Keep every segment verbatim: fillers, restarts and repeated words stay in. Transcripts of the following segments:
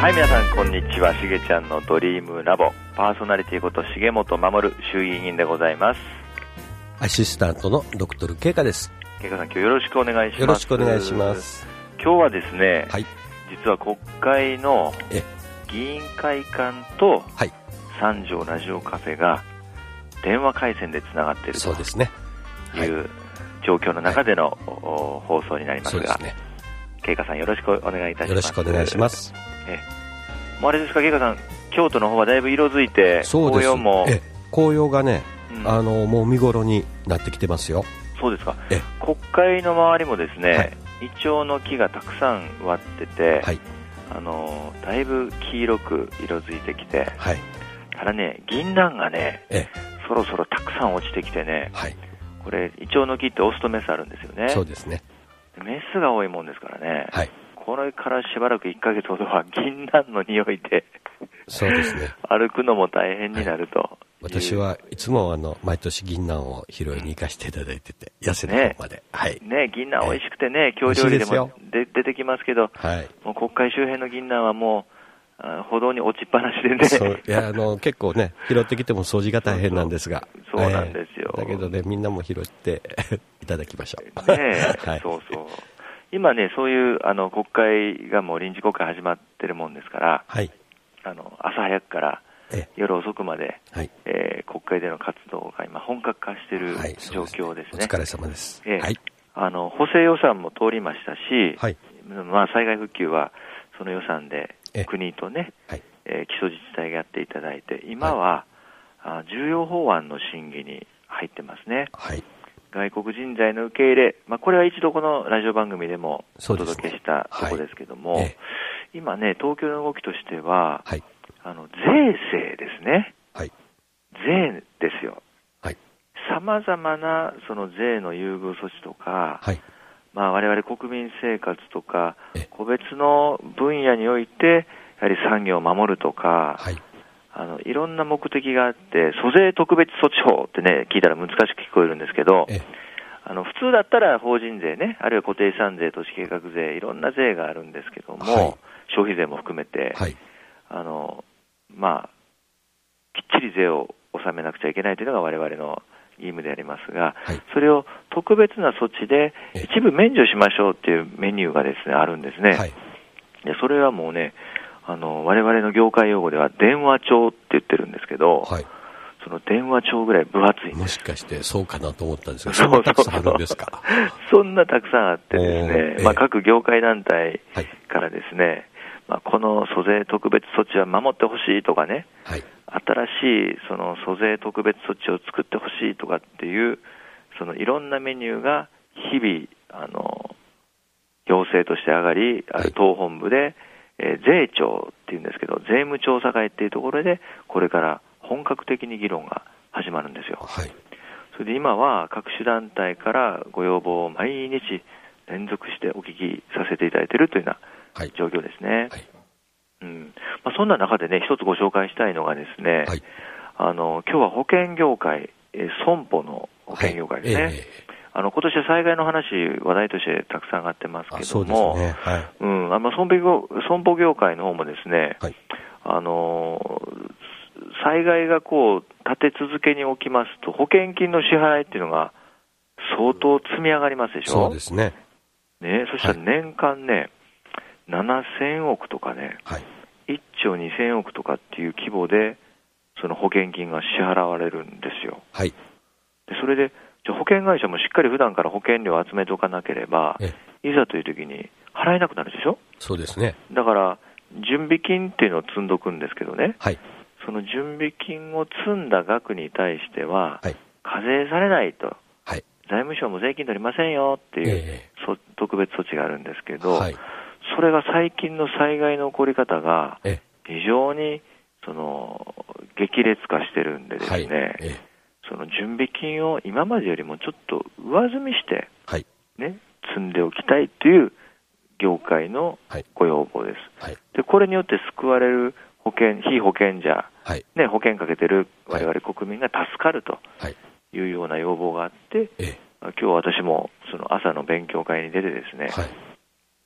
はい、皆さんこんにちは。しげちゃんのドリームラボパーソナリティこと重本守衆議院議員でございます。 アシスタントのドクトルケイカです。 ケイカさん、今日よろしくお願いします。 よろしくお願いします。 今日はですね、 はい、 実は国会の議員会館と三条ラジオカフェが電話回線でつながっているとそうですね、 いう状況の中での、はい、放送になりますが、そうですね、ケイカさんよろしくお願いいたします。 よろしくお願いします。 えもうあれですか、ケイカさん、京都の方はだいぶ色づいて、紅葉もえ紅葉がね、うん、あのもう見頃になってきてますよ。 そうですか。え国会の周りもですね、はい、イチョウの木がたくさん植わってて、はい、あのだいぶ黄色く色づいてきて、はい、ただね、銀杏がねそろそろたくさん落ちてきてね、はい、これイチョウの木ってオスとメスあるんですよね。 そうですね。 メスが多いもんですからね、はい、これからしばらくいっかげつほどは銀杏の匂いでそうですね歩くのも大変になると、はい、 私はいつもあの毎年銀杏を拾いに行かせていただいてて、痩せの方まで、 ね、 はい、 ね、銀杏美味しくてね、京料理でもで出てきますけど、はい、もう国会周辺の銀杏はもう歩道に落ちっぱなしでね、 そういやあの結構ね拾ってきても掃除が大変なんですが、 そうそうなんですよ、 えー、だけどね、みんなも拾っていただきましょうね、はい、そうそう、今ね、そういうあの国会がもう臨時国会始まってるもんですから、はい、あの朝早くから夜遅くまで、はい、えー、国会での活動が今本格化している状況ですね。 お疲れ様です。 えーはい、あの補正予算も通りましたし、はい、まあ、災害復旧はその予算で国とね、はい、えー、基礎自治体がやっていただいて、今は、はい、重要法案の審議に入ってますね。はい、外国人材の受け入れ、まあ、これは一度このラジオ番組でもお届けしたところですけども、はい、ええ、今ね、東京の動きとしては、はい、あの税制ですね、はい、税ですよ、さまざまなその税の優遇措置とか、はい、まあ、我々国民生活とか個別の分野においてやはり産業を守るとか、はい、あのいろんな目的があって、租税特別措置法ってね、聞いたら難しく聞こえるんですけど、あの普通だったら法人税ね、あるいは固定資産税、都市計画税、いろんな税があるんですけども、はい、消費税も含めて、はい、あのまあ、きっちり税を納めなくちゃいけないというのが我々の義務でありますが、はい、それを特別な措置で一部免除しましょうっていうメニューがですね、あるんですね。はい、でそれはもうね、あの我々の業界用語では電話帳って言ってるんですけど、はい、その電話帳ぐらい分厚いんです。 もしかしてそうかなと思ったんですが、そんなたくさんあるんですか？ そんなたくさんあってですね、えーまあ、各業界団体からですね、はい、まあ、この租税特別措置は守ってほしいとかね、はい、新しいその租税特別措置を作ってほしいとかっていう、そのいろんなメニューが日々あの要請として上がり、ある党本部で、はい、えー、税調っていうんですけど、税務調査会っていうところでこれから本格的に議論が始まるんですよ。はい、それで今は各種団体からご要望を毎日連続してお聞きさせていただいているというような状況ですね。はいはい、うん、まあ、そんな中でね、一つご紹介したいのがですね、はい、あの今日は保険業界、えー、損保の保険業界ですね。はい、えーあの今年は災害の話、話題としてたくさん上がってますけども、ね、はい、うん、あの損保業、損保業界の方もですね、はい、あの災害がこう立て続けに起きますと保険金の支払いっていうのが相当積み上がりますでしょ。 そうですね。 ね、そしたら年間ね、はい、ななせんおくとかね、はい、いっちょうにせんおくとかっていう規模でその保険金が支払われるんですよ。はい、でそれでじゃ保険会社もしっかり普段から保険料を集めておかなければ、いざという時に払えなくなるでしょ。 そうですね。だから準備金っていうのを積んどくんですけどね、はい、その準備金を積んだ額に対しては、はい、課税されないと、はい、財務省も税金取りませんよっていう、えー、特別措置があるんですけど、はい、それが最近の災害の起こり方が非常にその激烈化してるんでですね、はい、えーその準備金を今までよりもちょっと上積みして、はいね、積んでおきたいという業界のご要望です。はい、でこれによって救われる保険被保険者、はいね、保険かけてる我々国民が助かるというような要望があって、はい、今日私もその朝の勉強会に出てですね、はい、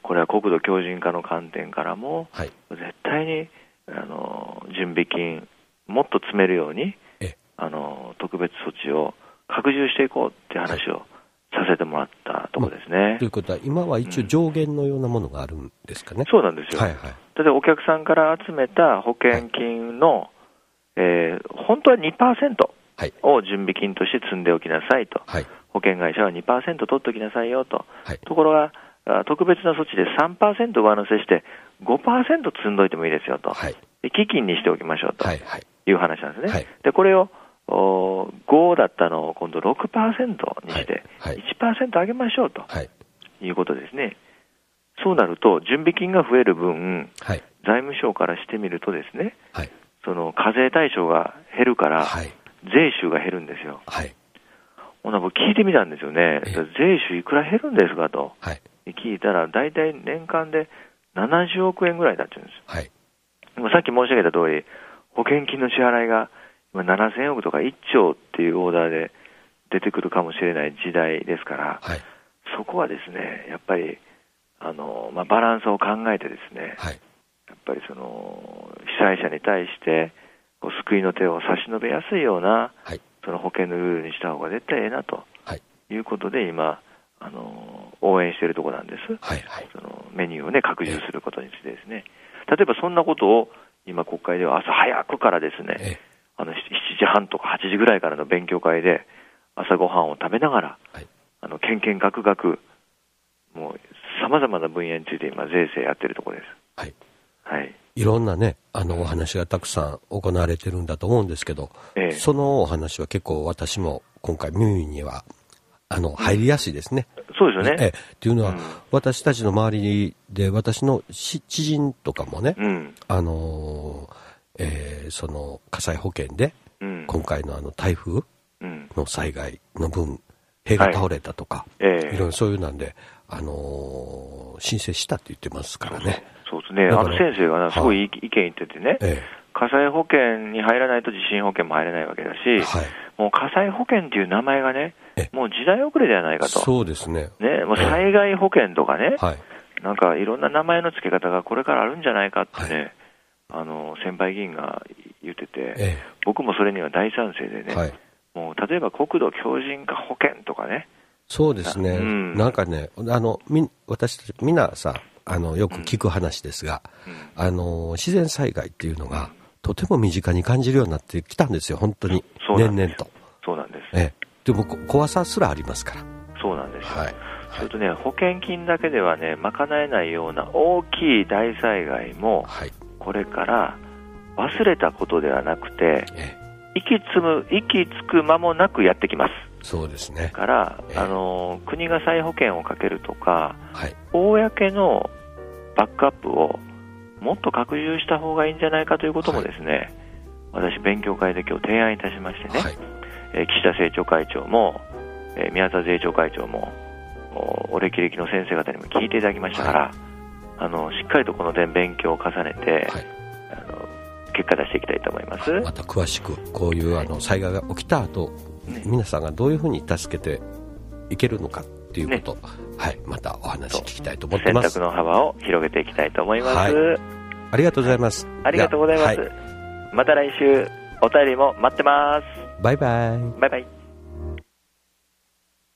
これは国土強靭化の観点からも、 はい、 絶対にあの準備金もっと詰めるようにあの特別措置を拡充していこうっていう話をさせてもらったところですね、 まあ、ということは今は一応上限のようなものがあるんですかね、うん、 そうなんですよ、はいはい、例えばお客さんから集めた保険金の、はい、えー、本当は にパーセント を準備金として積んでおきなさいと、はい、保険会社は にパーセント 取っておきなさいよと、はい、ところが特別な措置で さんパーセント 上乗せして ごパーセント 積んどいてもいいですよと、はい、基金にしておきましょうという話なんですね、はいはい、でこれをごだったのを今度 ろくパーセント にしていちパーセント 上げましょうということですね。そうなると準備金が増える分、はい、財務省からしてみるとですね、はい、その課税対象が減るから、はい、税収が減るんですよ、はい、ほな僕聞いてみたんですよね、税収いくら減るんですかと、はい、聞いたら大体年間でななじゅうおくえんぐらいだって言うんですよ、はい、もうさっき申し上げた通り保険金の支払いがななせんおくとかいっちょうっていうオーダーで出てくるかもしれない時代ですから、はい、そこはですねやっぱりあの、まあ、バランスを考えてですね、はい、やっぱりその被災者に対してこう救いの手を差し伸べやすいような、はい、その保険のルールにした方が絶対ええなと、はい、いうことで今あの応援しているところなんです、はいはい、そのメニューを、ね、拡充することについてですね、例えばそんなことを今国会では朝早くからですね、ええあのしちじはんとかはちじぐらいからの勉強会で朝ごはんを食べながら、はい、あのけんけんがくがくもう様々な分野について今税制やってるところです。はい。はい。いろんなねあのお話がたくさん行われてるんだと思うんですけど、ええ、そのお話は結構私も今回耳にはあの入りやすいですね。 うん、そうですよね。 ええっていうのは、うん、私たちの周りで私の知人とかもね、うん、あのーえー、その火災保険で、うん、今回のあの台風の災害の分塀が倒れたとか、はい、えー、いろいろそういうなんで、あのー、申請したって言ってますからね。 そうですね。あの先生がなすごい意見言っててね、えー、火災保険に入らないと地震保険も入れないわけだし、はい、もう火災保険っていう名前がね、もう時代遅れではないかと。 そうですね。 ね、もう災害保険とかね、はい、なんかいろんな名前の付け方がこれからあるんじゃないかってね、はい、あの先輩議員が言ってて、ええ、僕もそれには大賛成でね、はい、もう例えば国土強靭化保険とかね、 そうですね、うん、なんかねあのみ私たちみんなさあのよく聞く話ですが、うんうん、あの自然災害っていうのが、うん、とても身近に感じるようになってきたんですよ本当に年々と。 そうなんです、 ええ、でも怖さすらありますから。 そうなんですよ、はい、それとね保険金だけではね賄えないような大きい大災害も、はい、これから忘れたことではなくて、ええ、息つむ息つく間もなくやってきます。 そうですね。 から、ええ、あの国が再保険をかけるとか、はい、公のバックアップをもっと拡充した方がいいんじゃないかということもですね、はい、私勉強会で今日提案いたしましてね、はい、えー、岸田政調会長も、えー、宮田税調会長もお歴々の先生方にも聞いていただきましたから、はい、あのしっかりとこの点勉強を重ねて、はい、あの結果出していきたいと思います。 また詳しくこういうあの災害が起きた後、ね、皆さんがどういうふうに助けていけるのかっていうこと、ね、はい、またお話聞きたいと思ってます。 選択の幅を広げていきたいと思います、はい、 ありがとうございます、 はい、ありがとうございます、はい、また来週お便りも待ってます。 バイバイ。 バイバイ。